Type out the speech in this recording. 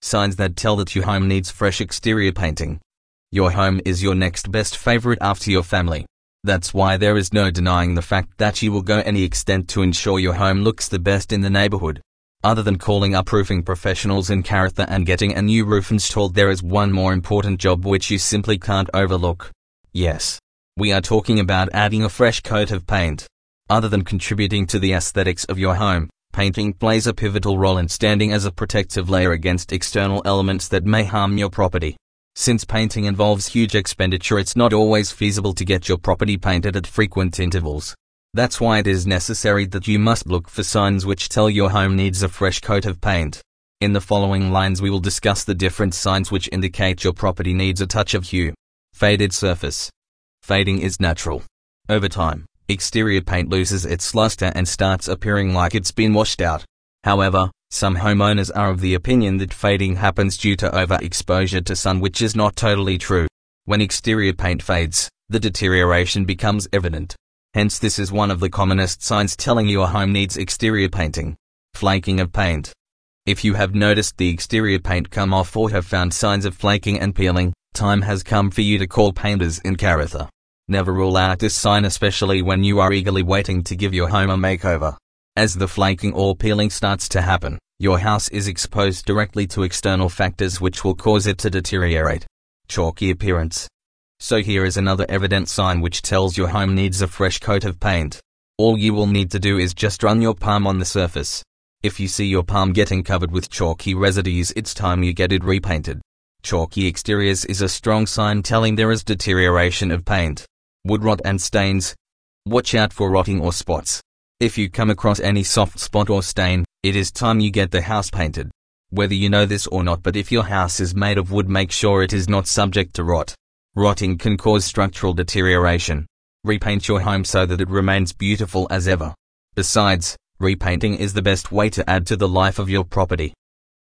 Signs that tell that your home needs fresh exterior painting. Your home is your next best favorite after your family. That's why there is no denying the fact that you will go any extent to ensure your home looks the best in the neighborhood. Other than calling up roofing professionals in Karatha and getting a new roof installed, there is one more important job which you simply can't overlook. Yes, we are talking about adding a fresh coat of paint. Other than contributing to the aesthetics of your home, painting plays a pivotal role in standing as a protective layer against external elements that may harm your property. Since painting involves huge expenditure, it's not always feasible to get your property painted at frequent intervals. That's why it is necessary that you must look for signs which tell your home needs a fresh coat of paint. In the following lines we will discuss the different signs which indicate your property needs a touch of hue. Faded surface. Fading is natural. Over time, exterior paint loses its luster and starts appearing like it's been washed out. However, some homeowners are of the opinion that fading happens due to overexposure to sun, which is not totally true. When exterior paint fades, the deterioration becomes evident. Hence, this is one of the commonest signs telling your home needs exterior painting. Flaking of paint. If you have noticed the exterior paint come off or have found signs of flaking and peeling, time has come for you to call painters in Karatha. Never rule out this sign, especially when you are eagerly waiting to give your home a makeover. As the flaking or peeling starts to happen, your house is exposed directly to external factors which will cause it to deteriorate. Chalky appearance. So here is another evident sign which tells your home needs a fresh coat of paint. All you will need to do is just run your palm on the surface. If you see your palm getting covered with chalky residues, it's time you get it repainted. Chalky exteriors is a strong sign telling there is deterioration of paint. Wood rot and stains. Watch out for rotting or spots. If you come across any soft spot or stain, it is time you get the house painted. Whether you know this or not, but if your house is made of wood, make sure it is not subject to rot. Rotting can cause structural deterioration. Repaint your home so that it remains beautiful as ever. Besides, repainting is the best way to add to the life of your property.